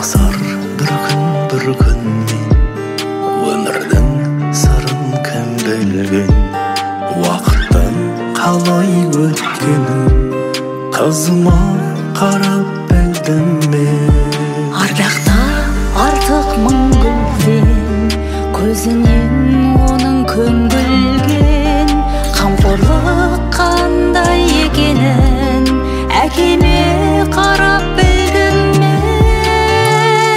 Басар бір күнмен өмірдің сырын кім білген, уақыттың қалай өткенін қызыма қарап білдім мен. Ардақта артық мың гүлден, көзінен оның көмілген, қамқорлық қандай екенін әкеме қарап білдім мен.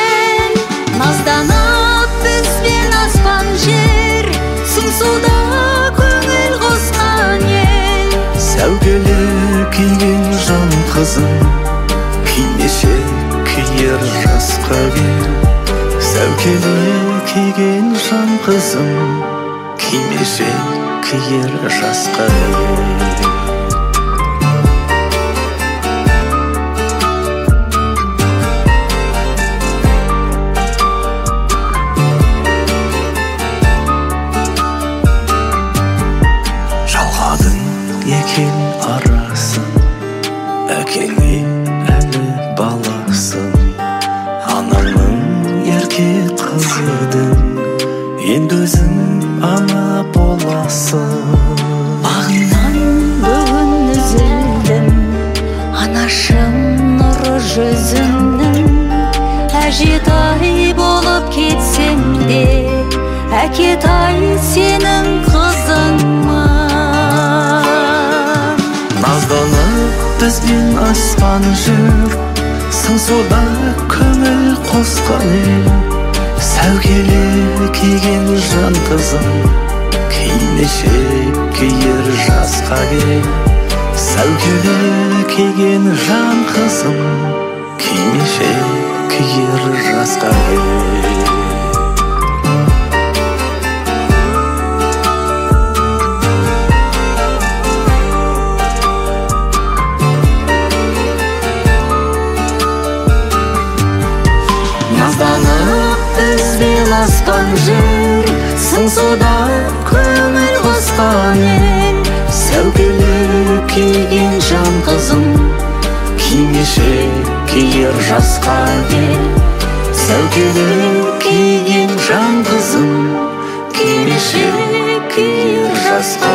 Назданып бізбен аспан жер, сыңсуда көңіл қосқан ел. Сәукеле киген жан қызым, кимешек киер жасқа кел. Сәукеле киген жан қызым, кимешек киер жасқа кел. Жалғадың екен арасын, әкеңе әлі баласың. Анаңның ерке қызы едің, енді өзің ана боласың. Бағымнан бүгін үзілдім, анашым нұры жүзіңнің. Әжетай болып кетсем де, әкетай сенің қызыңмын. Назданып бізбен аспан жүр, сыңсуда көңіл қосқан ел. Сәукеле киген жан қызым, кимешек киер жасқа кел. Сәукеле киген жан қызым, кимешек киер жасқа кел. Назданып бізбен аспан жүр, сыңсуда көңіл қосқан ел. Сәукеле киген жан қызым, кимешек киер жасқа кел. Сәукеле киген жан қызым, кимешек киер жасқа